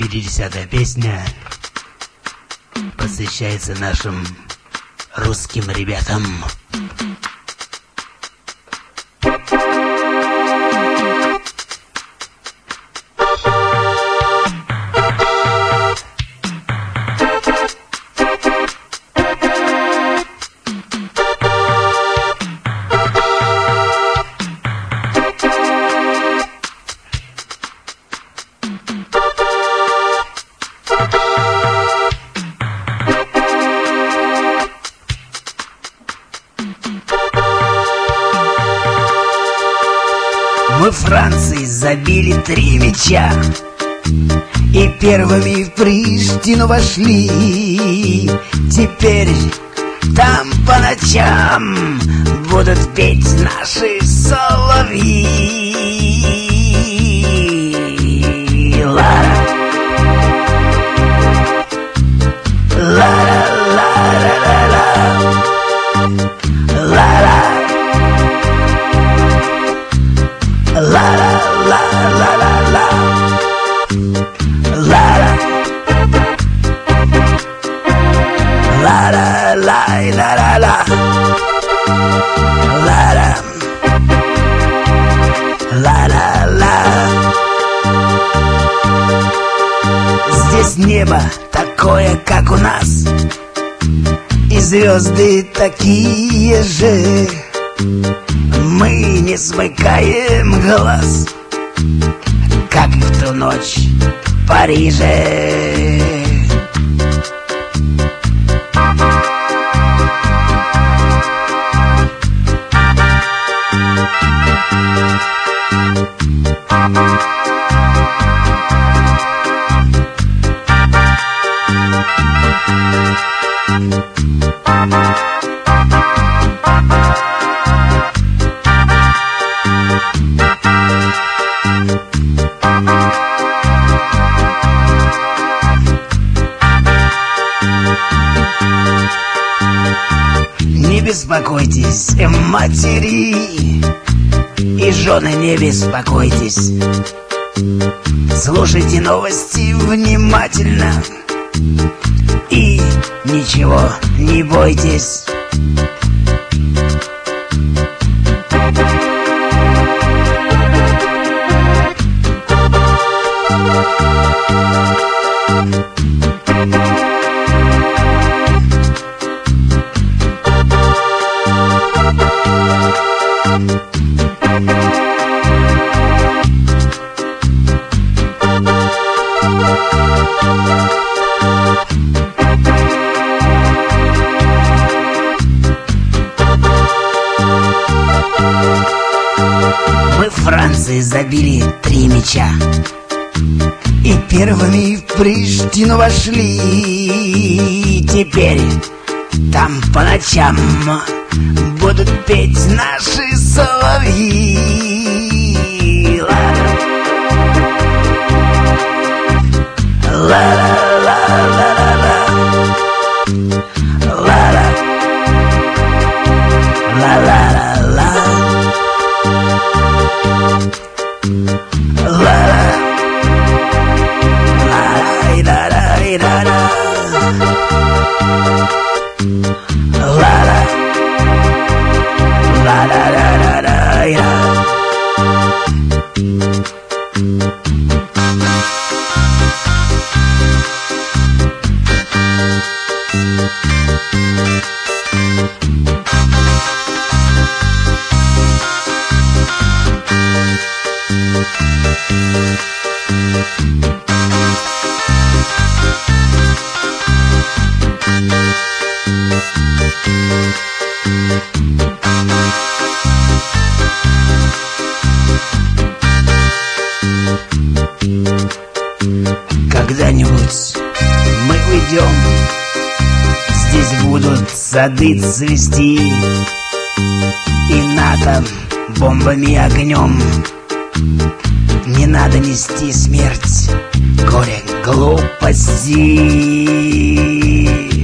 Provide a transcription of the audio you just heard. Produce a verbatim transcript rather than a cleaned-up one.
пятидесятая песня посвящается нашим русским ребятам. Мы Франции забили три мяча и первыми в Приштину вошли. Теперь там по ночам будут петь наши соловьи. Лара, лара, лара, лара, лара. La la la la la la la la la la la la la la la la. Здесь небо такое, как у нас, и звезды такие же. Мы не смыкаем глаз, как и в ту ночь в Париже. Не беспокойтесь, матери, и жены, не беспокойтесь. Слушайте новости внимательно и ничего не бойтесь. Мы Франции забили три мяча и первыми в Приштину вошли. Теперь там по ночам будут петь наши соловьи. Ла-ла-ла-ла-ла-ла, ла-ла, ла-ла-ла-ла, Когда-нибудь мы уйдем, здесь будут сады цвести, и НАТО бомбами и огнем. Не надо нести смерть, горе, глупости.